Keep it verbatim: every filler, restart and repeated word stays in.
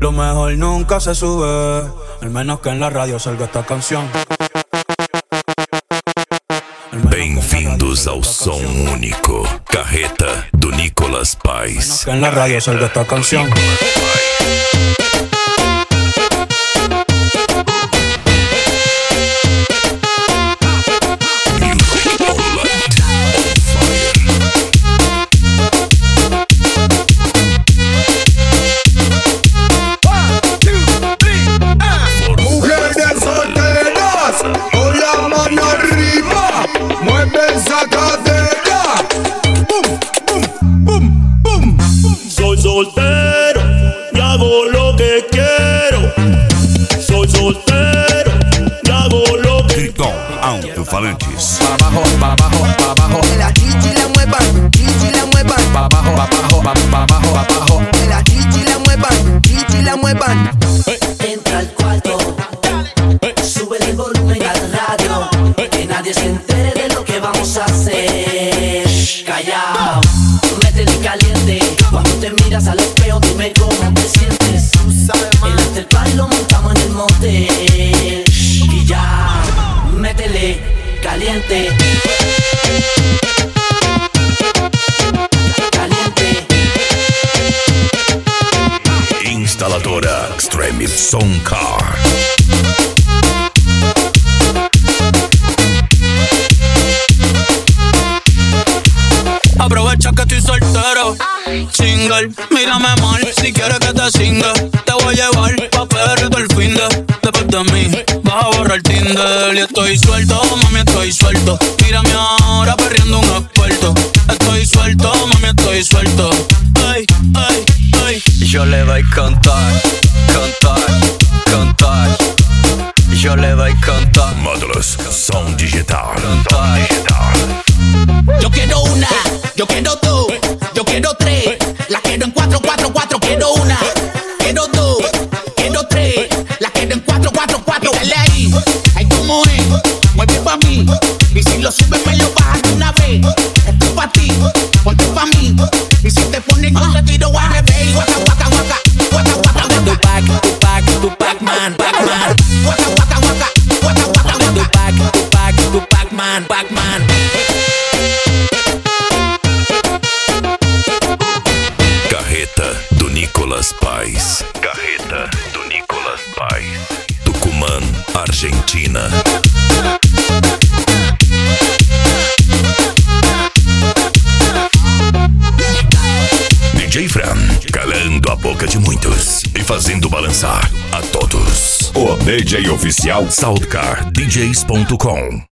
Lo mejor nunca se sube, al menos que en la radio salga esta canción. Bem-vindos ao som único, Carreta, do Nicolas Paz. Que en la radio salga esta canción. Soy soltero y hago lo que quiero. Soy soltero y hago lo que Triton Alto-Falantes. Pa' abajo, pa' abajo, pa' abajo. Que la chichi la muevan, chichi la muevan. Pa' abajo, pa' abajo, pa' pa' abajo, pa' abajo. Que la chichi la muevan, chichi la muevan. Entra al cuarto, sube el volumen al radio, que nadie se entere de lo que vamos a hacer. Callao, métele caliente. Cuando te miras al espejo, dime cómo te sientes. El after party lo montamos en el motel. Y ya, métele caliente. Caliente. Instaladora Extreme Sound Car. Aprovecha que estoy soltero, single, mírame mal. Si quieres que te singa, te voy a llevar pa' perrito el fin de. Después de mí, vas a borrar Tinder. Y estoy suelto, mami, estoy suelto. Mírame ahora perreando un experto. Estoy suelto, mami, estoy suelto. Ay, ay, ay. Yo le voy a cantar, cantar, cantar. Yo le voy a cantar. Módulos Som Digital. Cantar. Yo quiero una, yo quiero dos, yo quiero tres. La quiero en cuatro, cuatro, cuatro. Quiero una, quiero dos, quiero tres. La quiero en cuatro, cuatro, cuatro. Dale ahí, ahí como es, mueve pa' mí. Y si lo subes me lo bajas de una vez. Esto es pa' ti, ponte pa' mí. Y si te pones con retiro a revés. Guaca, guaca, guaca, guaca, guaca, guaca. Tupac, Tupac, Tupac man, Pac-Man. Guaca, guaca, guaca, guaca, guaca, guaca. Tupac, Tupac, Tupac man, Pac-Man. Carreta do Nicolas Paz. Carreta do Nicolas Paz. Tucumã, Argentina. D J Fran, calando a boca de muitos e fazendo balançar a todos. O D J oficial Soundcar D Js ponto com.